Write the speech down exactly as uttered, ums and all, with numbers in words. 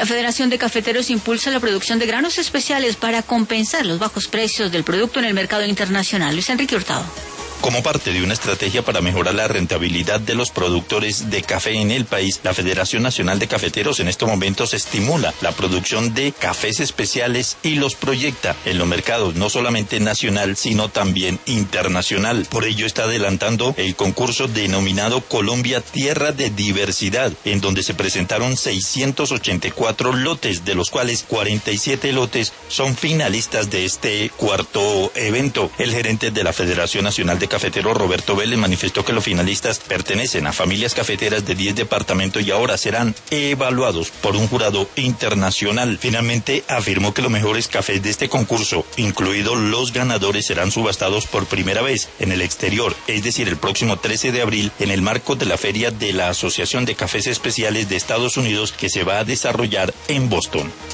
La Federación de Cafeteros impulsa la producción de granos especiales para compensar los bajos precios del producto en el mercado internacional. Luis Enrique Hurtado. Como parte de una estrategia para mejorar la rentabilidad de los productores de café en el país, la Federación Nacional de Cafeteros en estos momentos estimula la producción de cafés especiales y los proyecta en los mercados no solamente nacional, sino también internacional. Por ello está adelantando el concurso denominado Colombia Tierra de Diversidad, en donde se presentaron seiscientos ochenta y cuatro lotes, de los cuales cuarenta y siete lotes son finalistas de este cuarto evento. El gerente de la Federación Nacional de Cafeteros, Roberto Vélez, manifestó que los finalistas pertenecen a familias cafeteras de diez departamentos y ahora serán evaluados por un jurado internacional. Finalmente, afirmó que los mejores cafés de este concurso, incluidos los ganadores, serán subastados por primera vez en el exterior, es decir, el próximo trece de abril, en el marco de la feria de la Asociación de Cafés Especiales de Estados Unidos, que se va a desarrollar en Boston.